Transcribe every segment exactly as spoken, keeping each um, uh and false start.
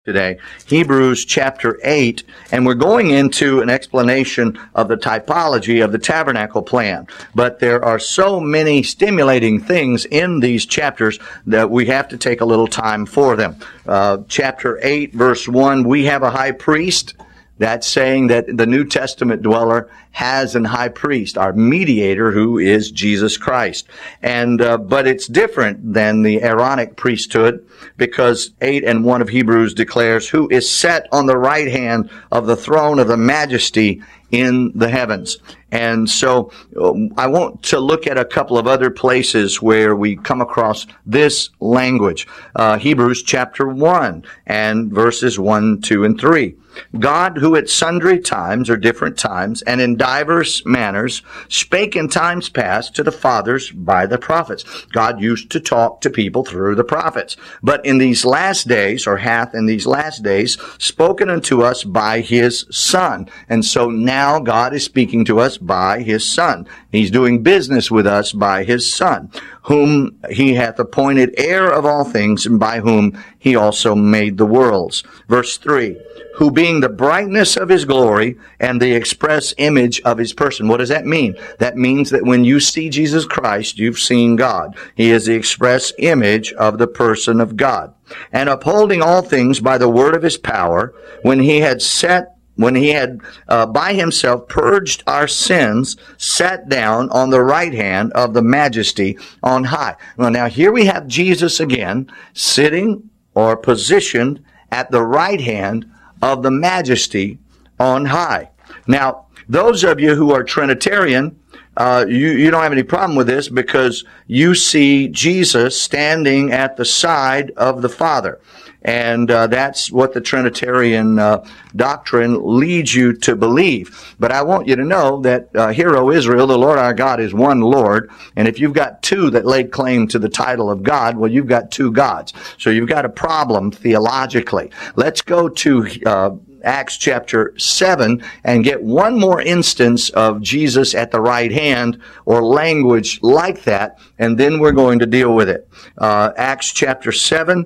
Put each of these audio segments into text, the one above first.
Today, Hebrews chapter eight, and we're going into an explanation of the typology of the tabernacle plan. But there are so many stimulating things in these chapters that we have to take a little time for them. Uh, chapter eight, verse one, we have a high priest. That's saying that the New Testament dweller has an high priest, our mediator, who is Jesus Christ. And uh, but it's different than the Aaronic priesthood, because eight and one of Hebrews declares, who is set on the right hand of the throne of the majesty in the heavens. And so um, I want to look at a couple of other places where we come across this language. Uh, Hebrews chapter one and verses one, two, and three. God, who at sundry times or different times and in divers manners spake in times past to the fathers by the prophets. God used to talk to people through the prophets. But in these last days, or hath in these last days, spoken unto us by his Son. And so now God is speaking to us by his Son. He's doing business with us by his Son, whom he hath appointed heir of all things, and by whom he also made the worlds. Verse three, who being the brightness of his glory and the express image of his person. What does that mean? That means that when you see Jesus Christ, you've seen God. He is the express image of the person of God. And upholding all things by the word of his power, when he had set When he had uh, by himself purged our sins, sat down on the right hand of the majesty on high. Well, now here we have Jesus again, sitting or positioned at the right hand of the majesty on high. Now, those of you who are Trinitarian, uh, you, you don't have any problem with this, because you see Jesus standing at the side of the Father. And uh, that's what the Trinitarian uh, doctrine leads you to believe. But I want you to know that, uh, Hear, O Israel, the Lord our God is one Lord. And if you've got two that laid claim to the title of God, well, you've got two gods. So you've got a problem theologically. Let's go to uh, Acts chapter seven and get one more instance of Jesus at the right hand, or language like that, and then we're going to deal with it. Uh, Acts chapter seven.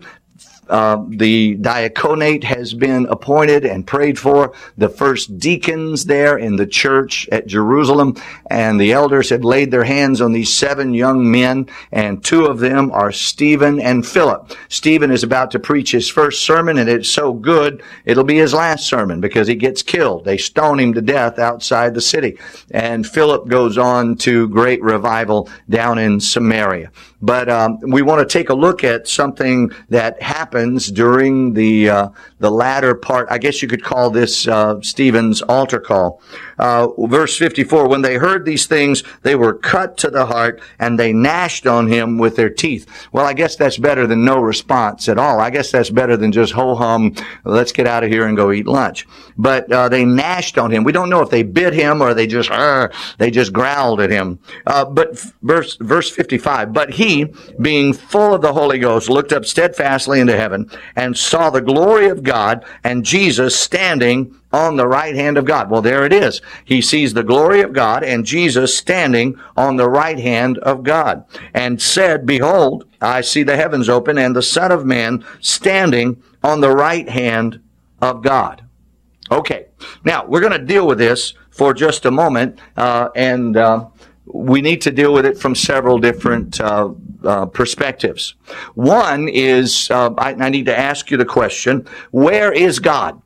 Uh, the diaconate has been appointed and prayed for. The first deacons there in the church at Jerusalem, and the elders had laid their hands on these seven young men, and two of them are Stephen and Philip. Stephen is about to preach his first sermon, and it's so good, it'll be his last sermon, because he gets killed. They stone him to death outside the city. And Philip goes on to great revival down in Samaria. But um, we want to take a look at something that happens during the uh, the latter part. I guess you could call this uh, Stephen's altar call. Uh, verse fifty-four, when they heard these things, they were cut to the heart, and they gnashed on him with their teeth. Well, I guess that's better than no response at all. I guess that's better than just ho-hum, let's get out of here and go eat lunch. But uh, they gnashed on him. We don't know if they bit him or they just uh, they just growled at him. Uh, but verse verse fifty-five, but he, being full of the Holy Ghost, looked up steadfastly into heaven and saw the glory of God and Jesus standing on the right hand of God. Well, there it is. He sees the glory of God and Jesus standing on the right hand of God, and said, behold, I see the heavens open and the Son of Man standing on the right hand of God. Okay. Now, we're going to deal with this for just a moment, uh, and uh, we need to deal with it from several different uh, uh, perspectives. One is, uh, I, I need to ask you the question, where is God?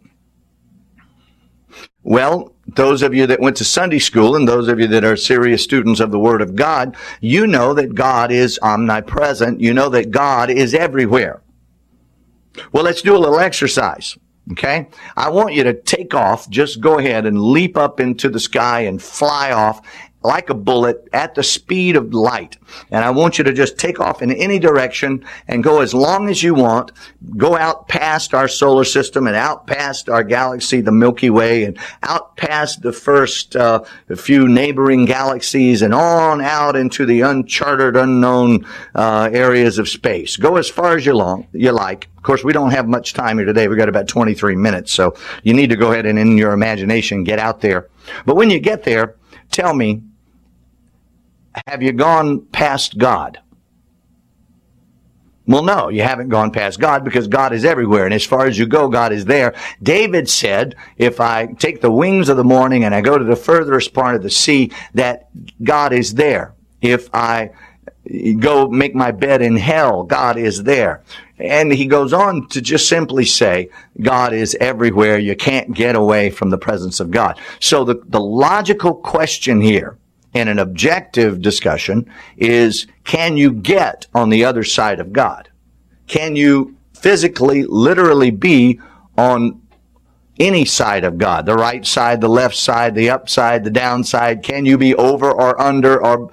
Well, those of you that went to Sunday school and those of you that are serious students of the Word of God, you know that God is omnipresent. You know that God is everywhere. Well, let's do a little exercise. Okay? I want you to take off. Just go ahead and leap up into the sky and fly off like a bullet at the speed of light. And I want you to just take off in any direction and go as long as you want. Go out past our solar system and out past our galaxy, the Milky Way, and out past the first uh, few neighboring galaxies, and on out into the uncharted, unknown uh, areas of space. Go as far as you, long, you like. Of course, we don't have much time here today. We've got about twenty-three minutes, so you need to go ahead and in your imagination get out there. But when you get there, tell me, have you gone past God? Well, no, you haven't gone past God because God is everywhere. And as far as you go, God is there. David said, if I take the wings of the morning and I go to the furthest part of the sea, that God is there. If I go make my bed in hell, God is there. And he goes on to just simply say, God is everywhere. You can't get away from the presence of God. So the, the logical question here in an objective discussion is, can you get on the other side of God? Can you physically, literally be on any side of God? The right side, the left side, the upside, the downside? Can you be over or under or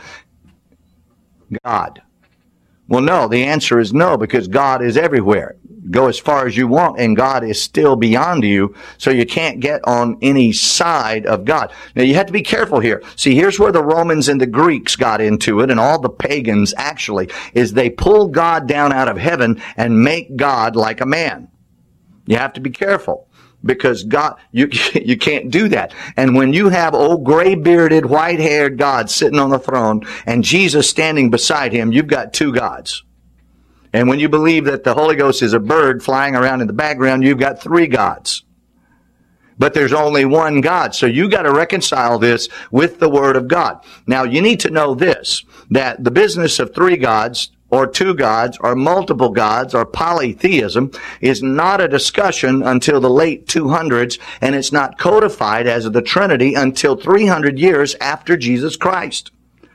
God? Well, no, the answer is no, because God is everywhere. Go as far as you want, and God is still beyond you, so you can't get on any side of God. Now, you have to be careful here. See, here's where the Romans and the Greeks got into it, and all the pagans actually, is they pull God down out of heaven and make God like a man. You have to be careful, because God, you, you can't do that. And when you have old gray-bearded, white-haired God sitting on the throne and Jesus standing beside him, you've got two gods. And when you believe that the Holy Ghost is a bird flying around in the background, you've got three gods. But there's only one God. So you got to reconcile this with the Word of God. Now, you need to know this, that the business of three gods, or two gods, or multiple gods, or polytheism is not a discussion until the late two hundreds, and it's not codified as the Trinity until three hundred years after Jesus Christ.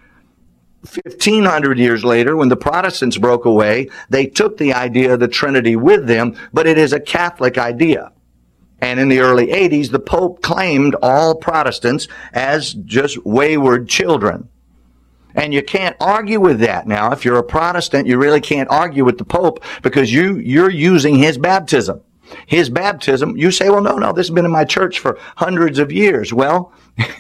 fifteen hundred years later, when the Protestants broke away, they took the idea of the Trinity with them, but it is a Catholic idea. And in the early eighties, the Pope claimed all Protestants as just wayward children. And you can't argue with that. Now, if you're a Protestant, you really can't argue with the Pope, because you, you're using his baptism. His baptism, you say, well, no, no, this has been in my church for hundreds of years. Well,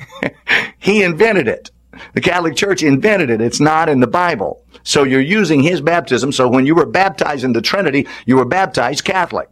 he invented it. The Catholic Church invented it. It's not in the Bible. So you're using his baptism. So when you were baptized in the Trinity, you were baptized Catholic.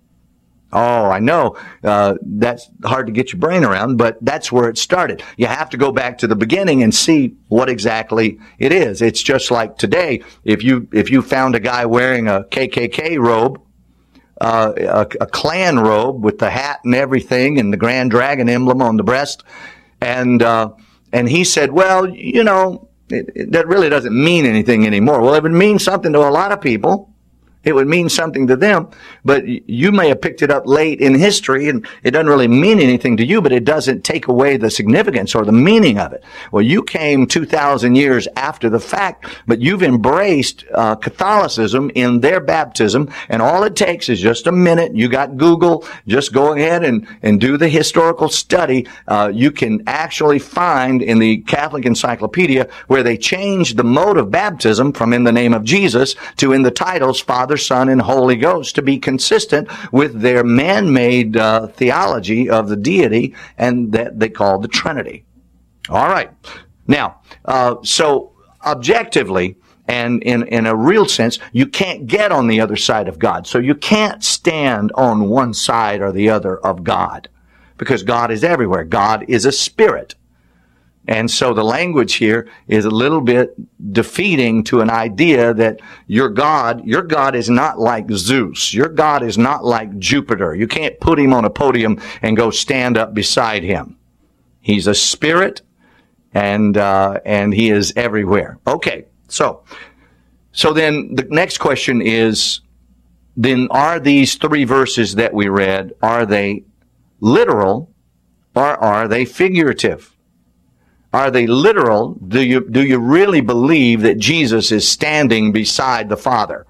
Oh, I know, uh, that's hard to get your brain around, but that's where it started. You have to go back to the beginning and see what exactly it is. It's just like today, if you, if you found a guy wearing a K K K robe, uh, a, a Klan robe with the hat and everything and the Grand Dragon emblem on the breast, and, uh, and he said, well, you know, it, it, that really doesn't mean anything anymore. Well, it would mean something to a lot of people. It would mean something to them, but you may have picked it up late in history, and it doesn't really mean anything to you, but it doesn't take away the significance or the meaning of it. Well, you came two thousand years after the fact, but you've embraced uh, Catholicism in their baptism, and all it takes is just a minute. You got Google. Just go ahead and, and do the historical study. Uh, you can actually find in the Catholic Encyclopedia where they changed the mode of baptism from in the name of Jesus to in the titles Father, Son, and Holy Ghost, to be consistent with their man-made uh, theology of the deity, and that they call the Trinity. All right. Now, uh, so objectively and in, in a real sense, you can't get on the other side of God. So you can't stand on one side or the other of God, because God is everywhere. God is a spirit. And so the language here is a little bit defeating to an idea that your God, your God is not like Zeus. Your God is not like Jupiter. You can't put him on a podium and go stand up beside him. He's a spirit, and, uh, and he is everywhere. Okay. So, so then the next question is, then are these three verses that we read, are they literal or are they figurative? Are they literal? Do you, do you really believe that Jesus is standing beside the Father?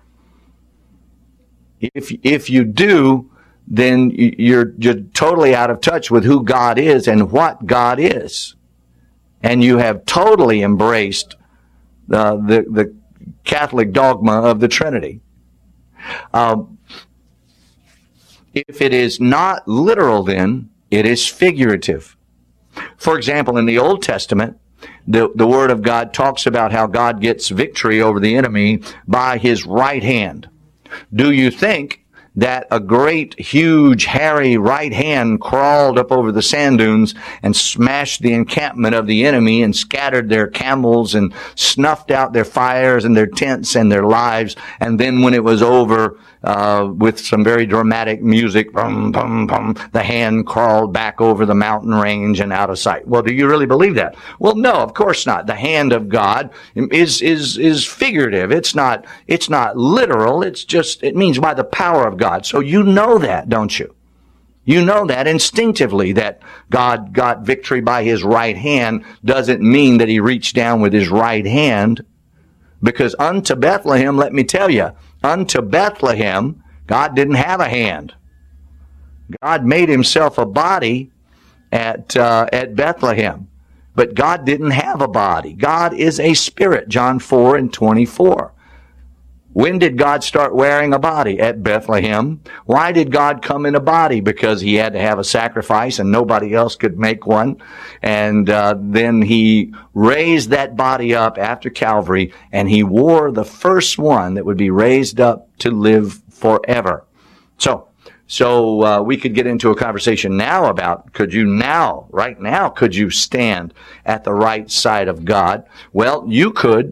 If, if you do, then you're, you're totally out of touch with who God is and what God is. And you have totally embraced uh, the, the Catholic dogma of the Trinity. Um, if it is not literal, then it is figurative. For example, in the Old Testament, the, the Word of God talks about how God gets victory over the enemy by his right hand. Do you think that a great, huge, hairy right hand crawled up over the sand dunes and smashed the encampment of the enemy and scattered their camels and snuffed out their fires and their tents and their lives. And then when it was over, uh, with some very dramatic music, bum, bum, bum, the hand crawled back over the mountain range and out of sight. Well, do you really believe that? Well, no, of course not. The hand of God is, is, is figurative. It's not, it's not literal. It's just, it means by the power of God. So you know that, don't you? You know that instinctively, that God got victory by his right hand doesn't mean that he reached down with his right hand. Because unto Bethlehem, let me tell you, unto Bethlehem, God didn't have a hand. God made himself a body at uh, at Bethlehem. But God didn't have a body. God is a spirit, John four and twenty-four. When did God start wearing a body? At Bethlehem. Why did God come in a body? Because he had to have a sacrifice and nobody else could make one. And uh, then he raised that body up after Calvary, and he wore the first one that would be raised up to live forever. So, so uh, we could get into a conversation now about, could you now, right now, could you stand at the right side of God? Well, you could.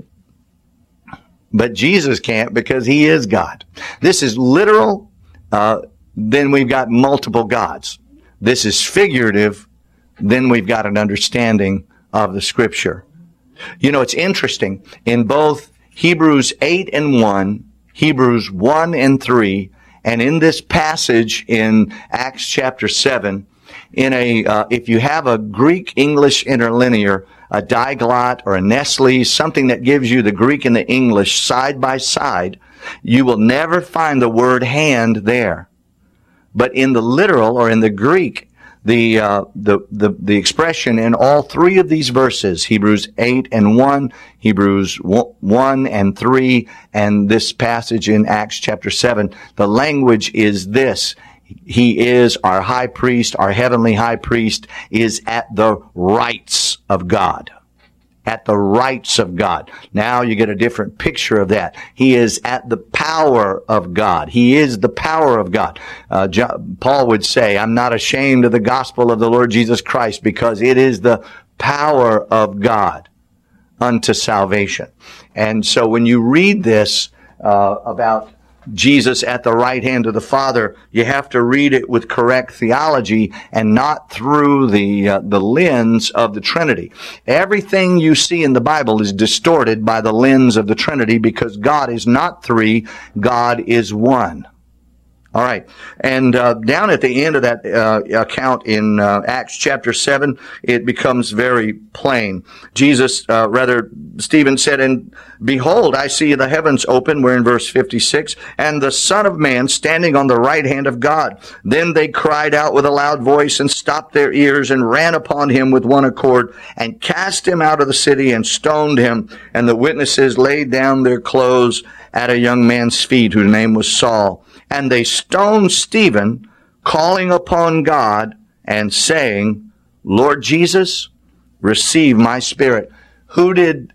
But Jesus can't, because he is God. This is literal. Uh, then we've got multiple gods. This is figurative. Then we've got an understanding of the Scripture. You know, it's interesting. In both Hebrews eight and one, Hebrews one and three, and in this passage in Acts chapter seven, in a uh, if you have a Greek-English interlinear, a diglot or a Nestle, something that gives you the Greek and the English side by side, you will never find the word hand there. But in the literal or in the Greek, the uh, the the the expression in all three of these verses, Hebrews eight and one, Hebrews one and three, and this passage in Acts chapter seven, the language is this: he is our high priest, our heavenly high priest is at the rights of God. At the rights of God. Now you get a different picture of that. He is at the power of God. He is the power of God. Uh, John, Paul would say, I'm not ashamed of the gospel of the Lord Jesus Christ, because it is the power of God unto salvation. And so when you read this uh, about Jesus at the right hand of the Father, you have to read it with correct theology and not through the uh, the lens of the Trinity. Everything you see in the Bible is distorted by the lens of the Trinity, because God is not three, God is one. All right. And uh, down at the end of that uh, account in uh, Acts chapter seven, it becomes very plain. Jesus, uh, rather, Stephen said, and behold, I see the heavens open, we're in verse fifty-six, and the Son of Man standing on the right hand of God. Then they cried out with a loud voice and stopped their ears and ran upon him with one accord and cast him out of the city and stoned him. And the witnesses laid down their clothes at a young man's feet, whose name was Saul. And they stoned Stephen, calling upon God and saying, Lord Jesus, receive my spirit. Who did,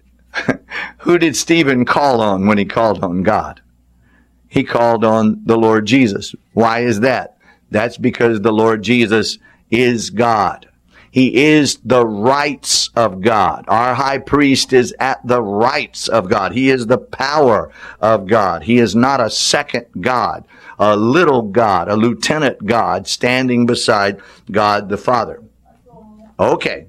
who did Stephen call on when he called on God? He called on the Lord Jesus. Why is that? That's because the Lord Jesus is God. He is the rights of God. Our high priest is at the rights of God. He is the power of God. He is not a second God, a little God, a lieutenant God standing beside God the Father. Okay.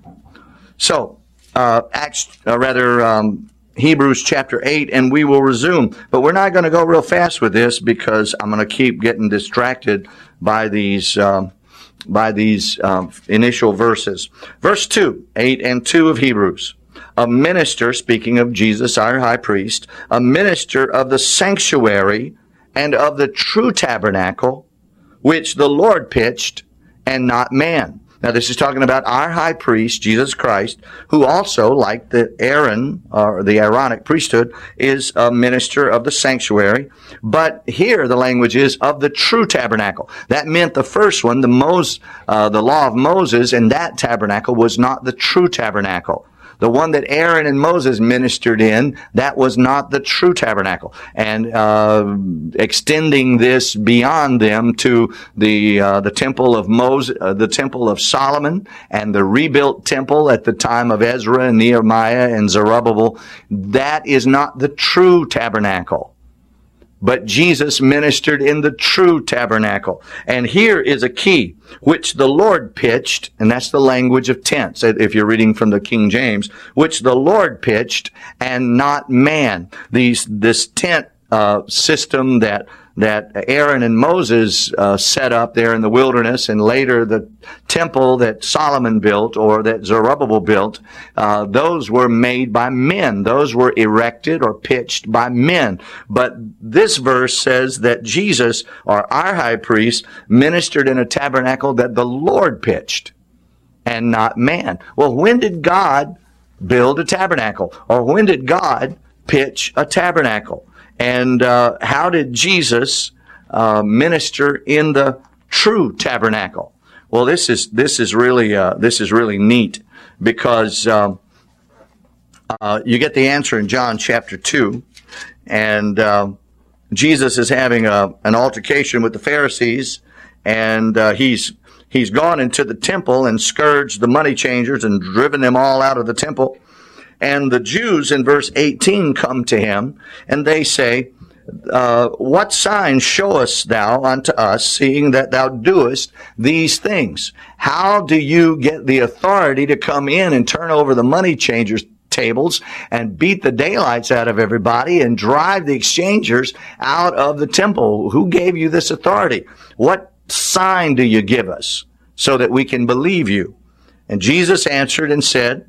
So, uh, Acts, uh, rather, um, Hebrews chapter eight, and we will resume. But we're not going to go real fast with this, because I'm going to keep getting distracted by these, um, by these um, initial verses. Verse two, eight and two of Hebrews. A minister, speaking of Jesus, our high priest, a minister of the sanctuary and of the true tabernacle, which the Lord pitched, and not man. Now, this is talking about our high priest, Jesus Christ, who also, like the Aaron, or the Aaronic priesthood, is a minister of the sanctuary. But here the language is of the true tabernacle. That meant the first one, the Mos, uh, the law of Moses, and that tabernacle was not the true tabernacle. The one that Aaron and Moses ministered in, that was not the true tabernacle. And uh, extending this beyond them to the uh, the temple of Moses, uh, the temple of Solomon, and the rebuilt temple at the time of Ezra and Nehemiah and Zerubbabel, that is not the true tabernacle. But Jesus ministered in the true tabernacle. And here is a key, which the Lord pitched, and that's the language of tents, if you're reading from the King James, which the Lord pitched and not man. These, this tent uh, system that that Aaron and Moses uh, set up there in the wilderness, and later the temple that Solomon built or that Zerubbabel built, uh, those were made by men. Those were erected or pitched by men. But this verse says that Jesus, or our high priest, ministered in a tabernacle that the Lord pitched and not man. Well, when did God build a tabernacle? Or when did God pitch a tabernacle? And uh, how did Jesus uh, minister in the true tabernacle? Well, this is this is really uh, this is really neat, because um, uh, you get the answer in John chapter two, and uh, Jesus is having a, an altercation with the Pharisees, and uh, he's he's gone into the temple and scourged the money changers and driven them all out of the temple. And the Jews in verse eighteen come to him, and they say, uh, what sign showest thou unto us, seeing that thou doest these things? How do you get the authority to come in and turn over the money changers' tables and beat the daylights out of everybody and drive the exchangers out of the temple? Who gave you this authority? What sign do you give us so that we can believe you? And Jesus answered and said,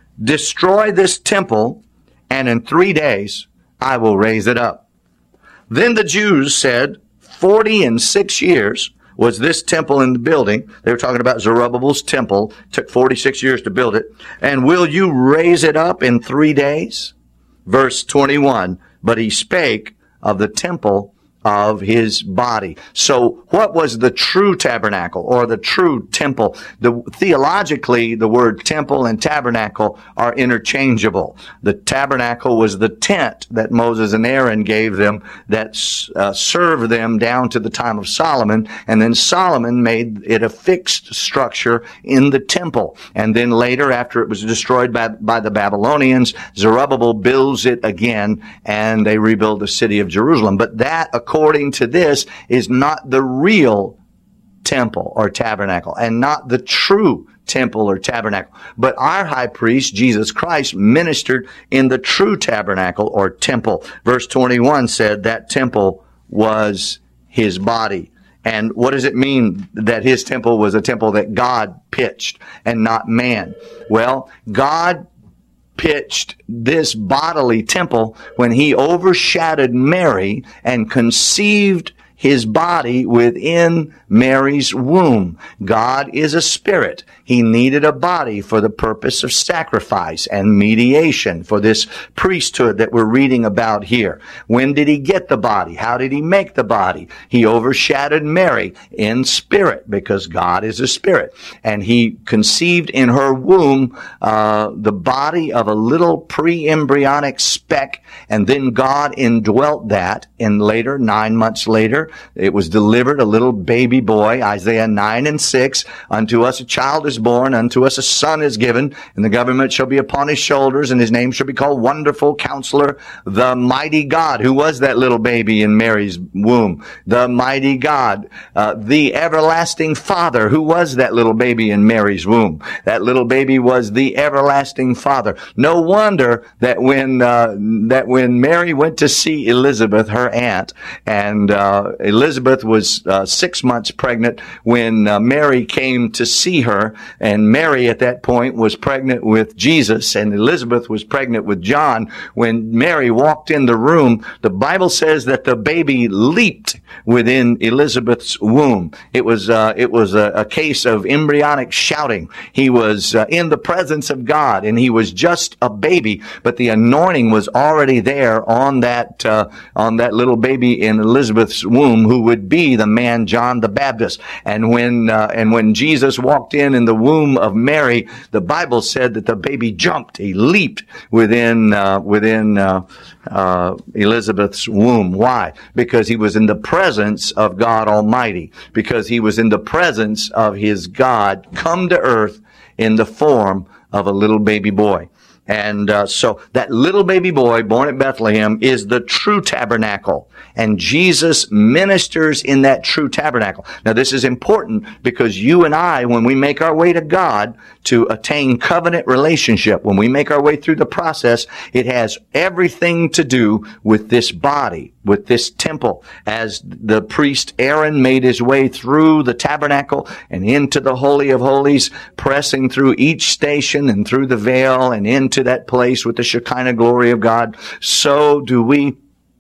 destroy this temple, and in three days I will raise it up. Then the Jews said, forty and six years was this temple in the building. They were talking about Zerubbabel's temple. It took forty-six years to build it. And will you raise it up in three days? Verse twenty-one, but he spake of the temple of his body. So what was the true tabernacle or the true temple? The, theologically, the word temple and tabernacle are interchangeable. The tabernacle was the tent that Moses and Aaron gave them that uh, served them down to the time of Solomon, and then Solomon made it a fixed structure in the temple. And then later, after it was destroyed by, by the Babylonians, Zerubbabel builds it again, and they rebuild the city of Jerusalem. But that, according to this, is not the real temple or tabernacle, and not the true temple or tabernacle. But our high priest, Jesus Christ, ministered in the true tabernacle or temple. Verse twenty-one said that temple was his body. And what does it mean that his temple was a temple that God pitched and not man? Well, God pitched this bodily temple when he overshadowed Mary and conceived his body within Mary's womb. God is a spirit. He needed a body for the purpose of sacrifice and mediation for this priesthood that we're reading about here. When did he get the body? How did he make the body? He overshadowed Mary in spirit, because God is a spirit. And he conceived in her womb uh, the body of a little pre-embryonic speck, and then God indwelt that, and later, nine months later, it was delivered, a little baby boy, Isaiah nine and six, unto us a child is born, unto us a son is given, and the government shall be upon his shoulders, and his name shall be called Wonderful Counselor, the Mighty God. Who was that little baby in Mary's womb? The Mighty God. Uh, the Everlasting Father. Who was that little baby in Mary's womb? That little baby was the Everlasting Father. No wonder that when uh, that when Mary went to see Elizabeth, her aunt, and uh, Elizabeth was uh, six months pregnant when uh, Mary came to see her, and Mary at that point was pregnant with Jesus, and Elizabeth was pregnant with John. When Mary walked in the room, the Bible says that the baby leaped within Elizabeth's womb. It was uh, it was a, a case of embryonic shouting. He was uh, in the presence of God, and he was just a baby, but the anointing was already there on that uh, on that little baby in Elizabeth's womb. womb who would be the man John the Baptist. And when uh, and when Jesus walked in in the womb of Mary, the Bible said that the baby jumped, he leaped within uh, within uh, uh, Elizabeth's womb. Why? Because he was in the presence of God Almighty. Because he was in the presence of his God come to earth in the form of a little baby boy. And uh, so that little baby boy born at Bethlehem is the true tabernacle. And Jesus ministers in that true tabernacle. Now this is important because you and I, when we make our way to God to attain covenant relationship, when we make our way through the process, it has everything to do with this body, with this temple. As the priest Aaron made his way through the tabernacle and into the Holy of Holies, pressing through each station and through the veil and into that place with the Shekinah glory of God, so do we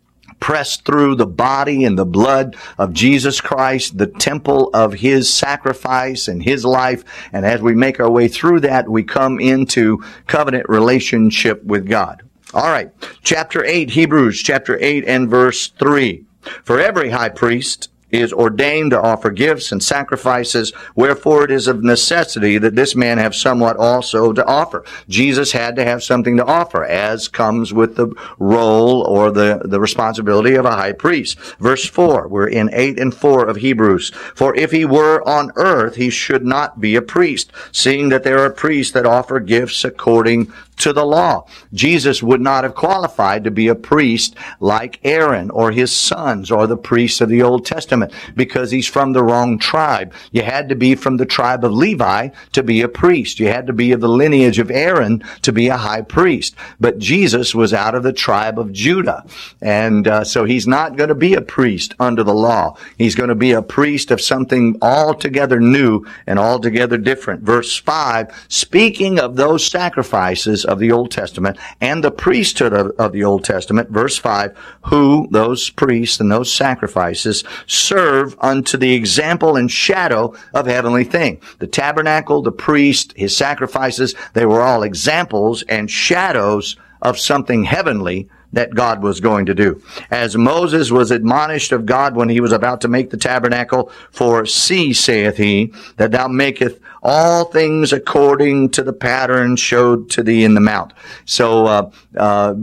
press through the body and the blood of Jesus Christ, the temple of his sacrifice and his life. And as we make our way through that, we come into covenant relationship with God. All right. Chapter eight, Hebrews chapter eight and verse three. For every high priest is ordained to offer gifts and sacrifices, wherefore it is of necessity that this man have somewhat also to offer. Jesus had to have something to offer, as comes with the role or the, the responsibility of a high priest. Verse four, we're in eight and four of Hebrews. For if he were on earth, he should not be a priest, seeing that there are priests that offer gifts according to the law. Jesus would not have qualified to be a priest like Aaron or his sons or the priests of the Old Testament because he's from the wrong tribe. You had to be from the tribe of Levi to be a priest. You had to be of the lineage of Aaron to be a high priest. But Jesus was out of the tribe of Judah. And uh, so he's not going to be a priest under the law. He's going to be a priest of something altogether new and altogether different. Verse five, speaking of those sacrifices of the Old Testament and the priesthood of, of the Old Testament, verse five, who, those priests and those sacrifices, serve unto the example and shadow of heavenly things. The tabernacle, the priest, his sacrifices, they were all examples and shadows of something heavenly that God was going to do. As Moses was admonished of God when he was about to make the tabernacle, for see, saith he, that thou maketh all things according to the pattern showed to thee in the mount. So uh, uh,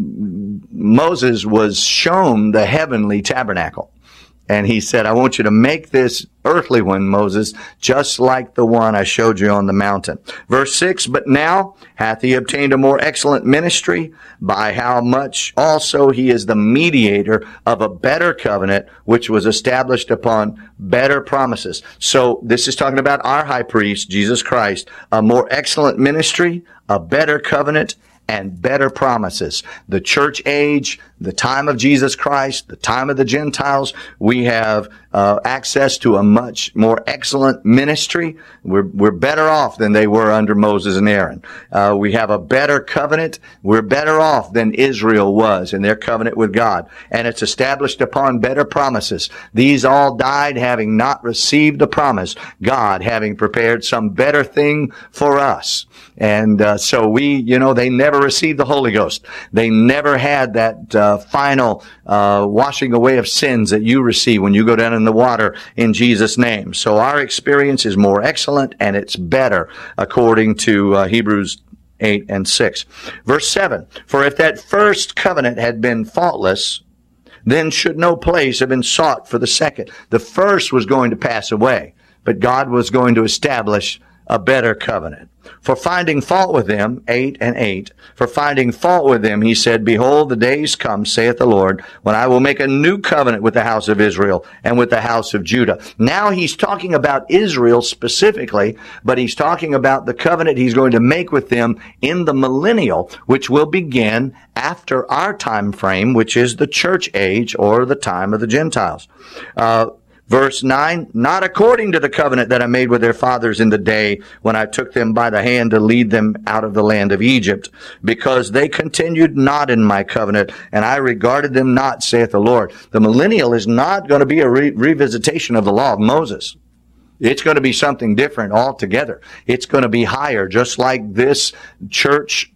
Moses was shown the heavenly tabernacle. And he said, I want you to make this earthly one, Moses, just like the one I showed you on the mountain. Verse six, but now hath he obtained a more excellent ministry, by how much also he is the mediator of a better covenant, which was established upon better promises. So this is talking about our high priest, Jesus Christ, a more excellent ministry, a better covenant, and better promises. The church age, the time of Jesus Christ, the time of the Gentiles, we have uh, access to a much more excellent ministry. We're, we're better off than they were under Moses and Aaron. Uh, we have a better covenant. We're better off than Israel was in their covenant with God. And it's established upon better promises. These all died having not received the promise, God having prepared some better thing for us. And uh, so we, you know, they never received the Holy Ghost. They never had that uh, final uh, washing away of sins that you receive when you go down in the water in Jesus' name. So our experience is more excellent and it's better according to uh, Hebrews eight and six. Verse seven, for if that first covenant had been faultless, then should no place have been sought for the second. The first was going to pass away, but God was going to establish a better covenant. For finding fault with them, eight and eight, for finding fault with them, he said, behold, the days come, saith the Lord, when I will make a new covenant with the house of Israel and with the house of Judah. Now he's talking about Israel specifically, but he's talking about the covenant he's going to make with them in the millennial, which will begin after our time frame, which is the church age or the time of the Gentiles. Uh, Verse nine, not according to the covenant that I made with their fathers in the day when I took them by the hand to lead them out of the land of Egypt, because they continued not in my covenant, and I regarded them not, saith the Lord. The millennial is not going to be a re- revisitation of the law of Moses. It's going to be something different altogether. It's going to be higher, just like this church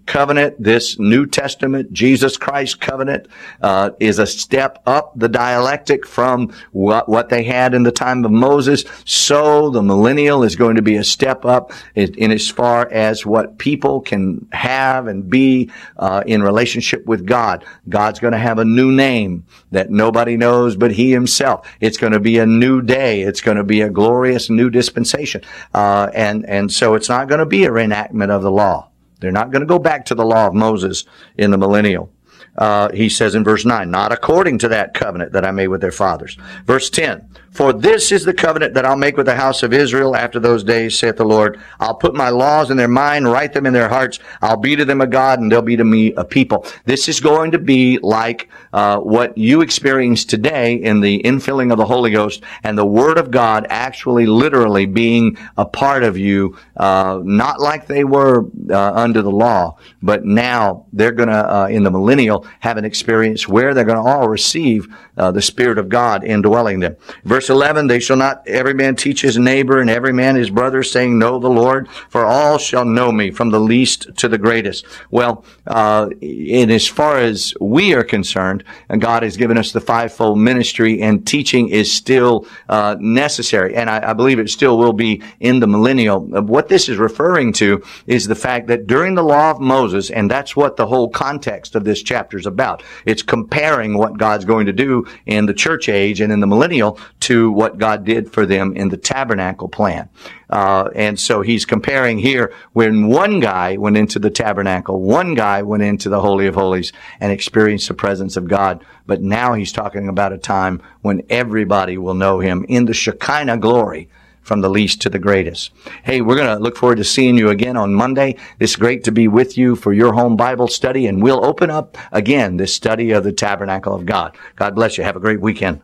covenant, this New Testament, Jesus Christ covenant, uh, is a step up the dialectic from what, what they had in the time of Moses. So the millennial is going to be a step up in, in as far as what people can have and be uh, in relationship with God. God's going to have a new name that nobody knows but He Himself. It's going to be a new day. It's going to be a glorious new dispensation. Uh, and, and so it's not going to be a reenactment of the law. They're not going to go back to the law of Moses in the millennial. Uh, he says in verse nine, not according to that covenant that I made with their fathers. Verse ten, for this is the covenant that I'll make with the house of Israel after those days, saith the Lord. I'll put my laws in their mind, write them in their hearts. I'll be to them a God, and they'll be to me a people. This is going to be like uh, what you experience today in the infilling of the Holy Ghost and the Word of God actually literally being a part of you, uh, not like they were uh, under the law, but now they're going to, uh, in the millennial, have an experience where they're going to all receive uh, the Spirit of God indwelling them. Verse eleven, they shall not every man teach his neighbor and every man his brother, saying, know the Lord, for all shall know me, from the least to the greatest. Well, uh, in as far as we are concerned, God has given us the fivefold ministry, and teaching is still uh, necessary, and I, I believe it still will be in the millennial. What this is referring to is the fact that during the law of Moses, and that's what the whole context of this chapter is about. It's comparing what God's going to do in the church age and in the millennial to what God did for them in the tabernacle plan. Uh, and so he's comparing here when one guy went into the tabernacle, one guy went into the Holy of Holies and experienced the presence of God. But now he's talking about a time when everybody will know Him in the Shekinah glory, from the least to the greatest. Hey, we're going to look forward to seeing you again on Monday. It's great to be with you for your home Bible study, and we'll open up again this study of the tabernacle of God. God bless you. Have a great weekend.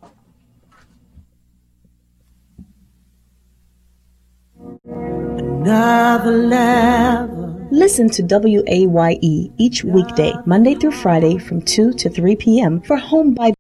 Another level. Listen to W A Y E each weekday, Monday through Friday from two to three p.m. for Home Bible